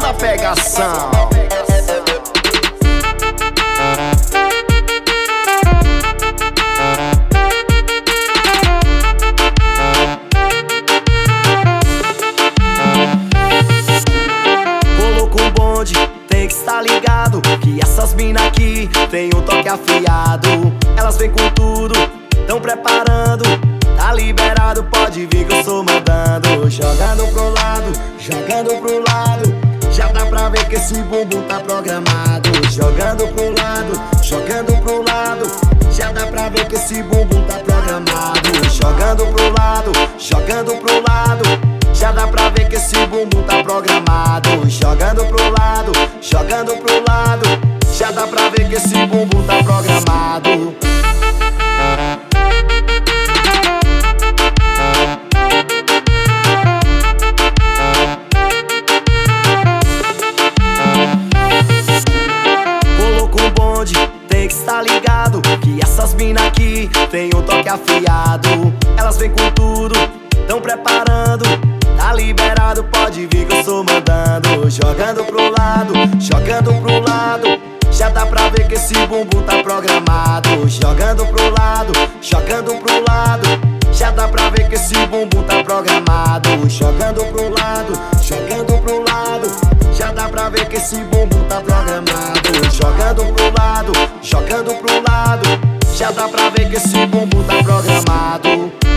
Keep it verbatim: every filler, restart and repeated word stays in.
da pegação. Colocou um bonde, tem que estar ligado que essas mina aqui tem um toque afiado. Elas vêm com tudo, tão preparando. Tá liberado, pode vir que eu sou mandando. Jogando pro lado, jogando pro lado. Já dá pra ver que esse bumbum tá programado. Jogando pro lado, jogando pro lado. Já dá pra ver que esse bumbum tá programado. Jogando pro lado, jogando pro lado. Já dá pra ver que esse bumbum tá programado. Jogando pro lado, jogando pro lado. Já dá pra ver que esse bumbum tá programado. Tem que estar ligado que essas mina aqui tem um toque afiado. Elas vêm com tudo, tão preparando. Tá liberado, pode vir que eu sou mandando. Jogando pro lado, jogando pro lado. Já dá pra ver que esse bumbum tá programado. Jogando pro lado, jogando pro lado. Já dá pra ver que esse bumbum tá programado. Jogando pro lado, jogando pro lado. Já dá pra ver que esse bumbum tá programado. Jogando pro lado, jogando pro lado. Já dá pra ver que esse bumbum tá programado.